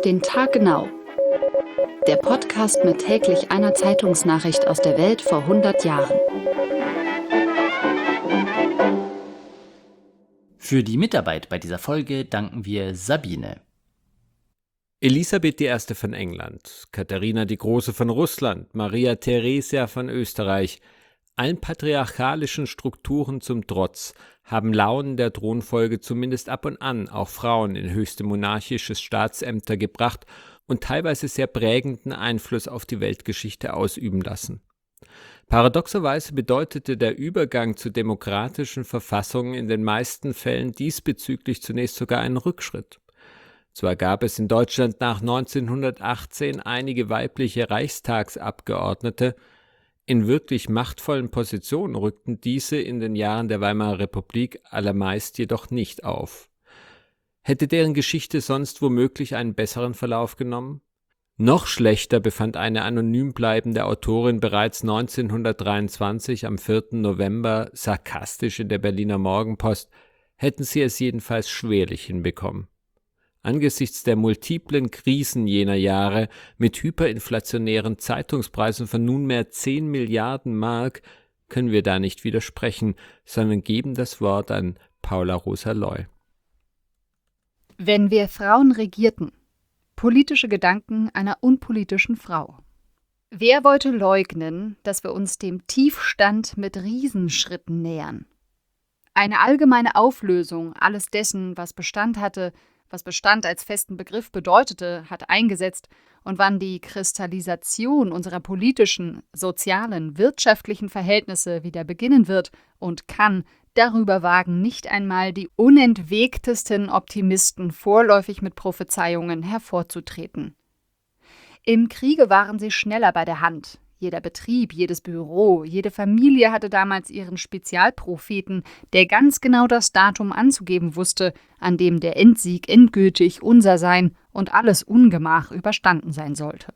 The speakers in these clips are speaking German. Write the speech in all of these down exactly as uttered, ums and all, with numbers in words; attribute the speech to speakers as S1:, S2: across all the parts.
S1: den Tag genau. Der Podcast mit täglich einer Zeitungsnachricht aus der Welt vor hundert Jahren.
S2: Für die Mitarbeit bei dieser Folge danken wir Sabine.
S3: Elisabeth die Erste von England, Katharina die Große von Russland, Maria Theresia von Österreich. Allen patriarchalischen Strukturen zum Trotz haben Launen der Thronfolge zumindest ab und an auch Frauen in höchste monarchische Staatsämter gebracht und teilweise sehr prägenden Einfluss auf die Weltgeschichte ausüben lassen. Paradoxerweise bedeutete der Übergang zu demokratischen Verfassungen in den meisten Fällen diesbezüglich zunächst sogar einen Rückschritt. Zwar gab es in Deutschland nach neunzehnhundertachtzehn einige weibliche Reichstagsabgeordnete, in wirklich machtvollen Positionen rückten diese in den Jahren der Weimarer Republik allermeist jedoch nicht auf. Hätte deren Geschichte sonst womöglich einen besseren Verlauf genommen? Noch schlechter befand eine anonym bleibende Autorin bereits neunzehnhundertdreiundzwanzig am vierten November sarkastisch in der Berliner Morgenpost, hätten sie es jedenfalls schwerlich hinbekommen. Angesichts der multiplen Krisen jener Jahre mit hyperinflationären Zeitungspreisen von nunmehr zehn Milliarden Mark können wir da nicht widersprechen, sondern geben das Wort an Paula Rosa-Loy.
S4: Wenn wir Frauen regierten. Politische Gedanken einer unpolitischen Frau. Wer wollte leugnen, dass wir uns dem Tiefstand mit Riesenschritten nähern? Eine allgemeine Auflösung alles dessen, was Bestand hatte, was Bestand als festen Begriff bedeutete, hat eingesetzt, und wann die Kristallisation unserer politischen, sozialen, wirtschaftlichen Verhältnisse wieder beginnen wird und kann, darüber wagen nicht einmal die unentwegtesten Optimisten vorläufig mit Prophezeiungen hervorzutreten. Im Kriege waren sie schneller bei der Hand. Jeder Betrieb, jedes Büro, jede Familie hatte damals ihren Spezialpropheten, der ganz genau das Datum anzugeben wusste, an dem der Endsieg endgültig unser sein und alles Ungemach überstanden sein sollte.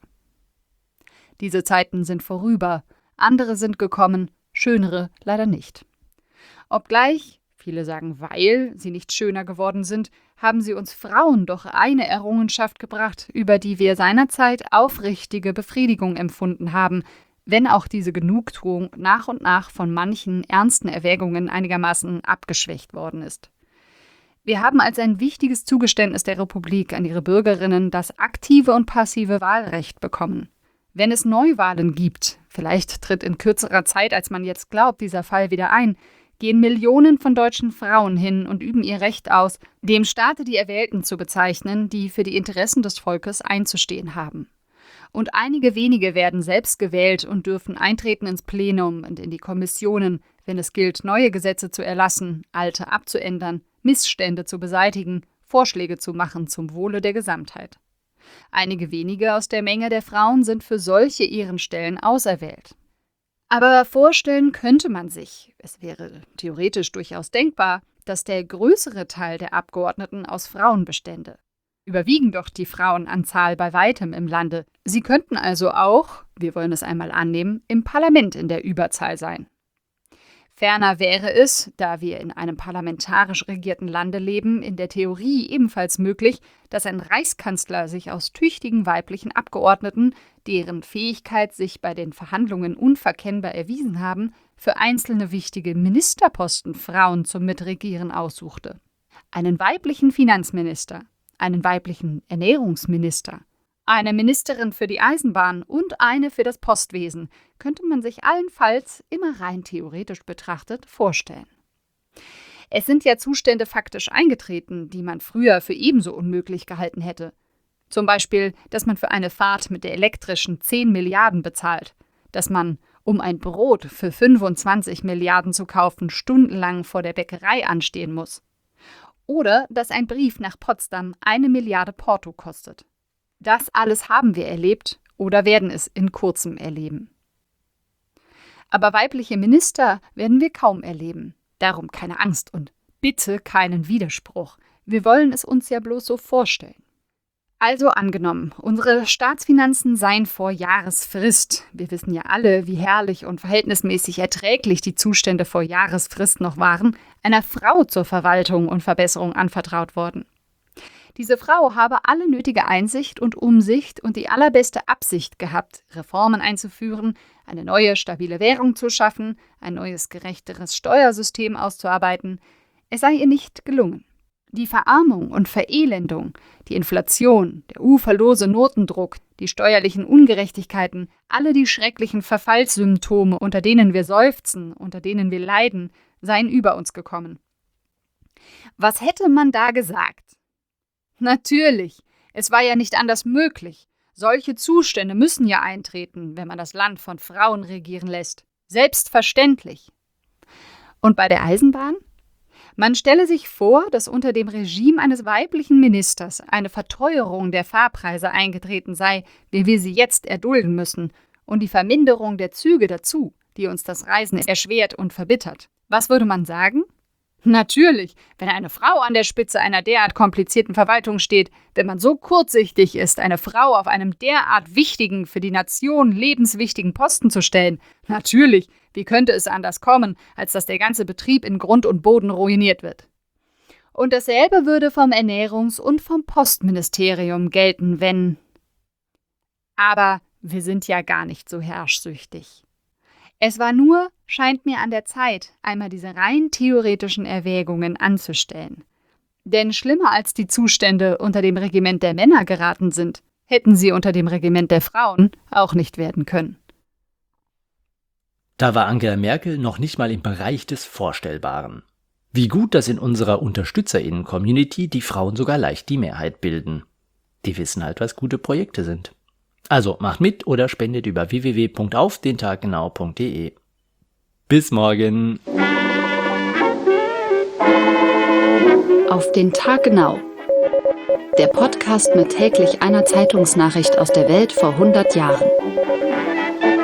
S4: Diese Zeiten sind vorüber, andere sind gekommen, schönere leider nicht. Obgleich, viele sagen weil, sie nicht schöner geworden sind, haben sie uns Frauen doch eine Errungenschaft gebracht, über die wir seinerzeit aufrichtige Befriedigung empfunden haben, wenn auch diese Genugtuung nach und nach von manchen ernsten Erwägungen einigermaßen abgeschwächt worden ist. Wir haben als ein wichtiges Zugeständnis der Republik an ihre Bürgerinnen das aktive und passive Wahlrecht bekommen. Wenn es Neuwahlen gibt, vielleicht tritt in kürzerer Zeit, als man jetzt glaubt, dieser Fall wieder ein, gehen Millionen von deutschen Frauen hin und üben ihr Recht aus, dem Staate die Erwählten zu bezeichnen, die für die Interessen des Volkes einzustehen haben. Und einige wenige werden selbst gewählt und dürfen eintreten ins Plenum und in die Kommissionen, wenn es gilt, neue Gesetze zu erlassen, alte abzuändern, Missstände zu beseitigen, Vorschläge zu machen zum Wohle der Gesamtheit. Einige wenige aus der Menge der Frauen sind für solche Ehrenstellen auserwählt. Aber vorstellen könnte man sich, es wäre theoretisch durchaus denkbar, dass der größere Teil der Abgeordneten aus Frauen bestände. Überwiegen doch die Frauenanzahl bei weitem im Lande. Sie könnten also auch, wir wollen es einmal annehmen, im Parlament in der Überzahl sein. Ferner wäre es, da wir in einem parlamentarisch regierten Lande leben, in der Theorie ebenfalls möglich, dass ein Reichskanzler sich aus tüchtigen weiblichen Abgeordneten, deren Fähigkeit sich bei den Verhandlungen unverkennbar erwiesen haben, für einzelne wichtige Ministerposten Frauen zum Mitregieren aussuchte. Einen weiblichen Finanzminister, einen weiblichen Ernährungsminister, eine Ministerin für die Eisenbahn und eine für das Postwesen könnte man sich allenfalls, immer rein theoretisch betrachtet, vorstellen. Es sind ja Zustände faktisch eingetreten, die man früher für ebenso unmöglich gehalten hätte. Zum Beispiel, dass man für eine Fahrt mit der elektrischen zehn Milliarden bezahlt, dass man, um ein Brot für fünfundzwanzig Milliarden zu kaufen, stundenlang vor der Bäckerei anstehen muss. Oder dass ein Brief nach Potsdam eine Milliarde Porto kostet. Das alles haben wir erlebt oder werden es in kurzem erleben. Aber weibliche Minister werden wir kaum erleben. Darum keine Angst und bitte keinen Widerspruch. Wir wollen es uns ja bloß so vorstellen. Also angenommen, unsere Staatsfinanzen seien vor Jahresfrist. Wir wissen ja alle, wie herrlich und verhältnismäßig erträglich die Zustände vor Jahresfrist noch waren, einer Frau zur Verwaltung und Verbesserung anvertraut worden. Diese Frau habe alle nötige Einsicht und Umsicht und die allerbeste Absicht gehabt, Reformen einzuführen, eine neue, stabile Währung zu schaffen, ein neues, gerechteres Steuersystem auszuarbeiten. Es sei ihr nicht gelungen. Die Verarmung und Verelendung, die Inflation, der uferlose Notendruck, die steuerlichen Ungerechtigkeiten, alle die schrecklichen Verfallssymptome, unter denen wir seufzen, unter denen wir leiden, seien über uns gekommen. Was hätte man da gesagt? Natürlich, es war ja nicht anders möglich. Solche Zustände müssen ja eintreten, wenn man das Land von Frauen regieren lässt. Selbstverständlich. Und bei der Eisenbahn? Man stelle sich vor, dass unter dem Regime eines weiblichen Ministers eine Verteuerung der Fahrpreise eingetreten sei, wie wir sie jetzt erdulden müssen, und die Verminderung der Züge dazu, die uns das Reisen erschwert und verbittert. Was würde man sagen? Natürlich, wenn eine Frau an der Spitze einer derart komplizierten Verwaltung steht, wenn man so kurzsichtig ist, eine Frau auf einem derart wichtigen, für die Nation lebenswichtigen Posten zu stellen. Natürlich, wie könnte es anders kommen, als dass der ganze Betrieb in Grund und Boden ruiniert wird? Und dasselbe würde vom Ernährungs- und vom Postministerium gelten, wenn... Aber wir sind ja gar nicht so herrschsüchtig. Es war nur, scheint mir an der Zeit, einmal diese rein theoretischen Erwägungen anzustellen. Denn schlimmer als die Zustände unter dem Regiment der Männer geraten sind, hätten sie unter dem Regiment der Frauen auch nicht werden können.
S2: Da war Angela Merkel noch nicht mal im Bereich des Vorstellbaren. Wie gut, dass in unserer UnterstützerInnen-Community die Frauen sogar leicht die Mehrheit bilden. Die wissen halt, was gute Projekte sind. Also macht mit oder spendet über w w w punkt auf den tag genau punkt d e. Bis morgen.
S1: Auf den Tag genau. Der Podcast mit täglich einer Zeitungsnachricht aus der Welt vor hundert Jahren.